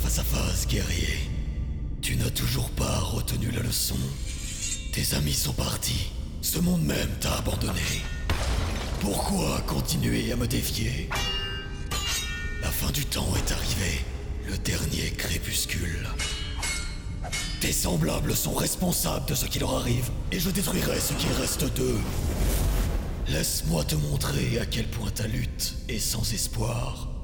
Face à face, guerrier. Tu n'as toujours pas retenu la leçon. Tes amis sont partis. Ce monde même t'a abandonné. Pourquoi continuer à me défier? La fin du temps est arrivée. Le dernier crépuscule. Tes semblables sont responsables de ce qui leur arrive, et je détruirai ce qu'il reste d'eux. Laisse-moi te montrer à quel point ta lutte est sans espoir.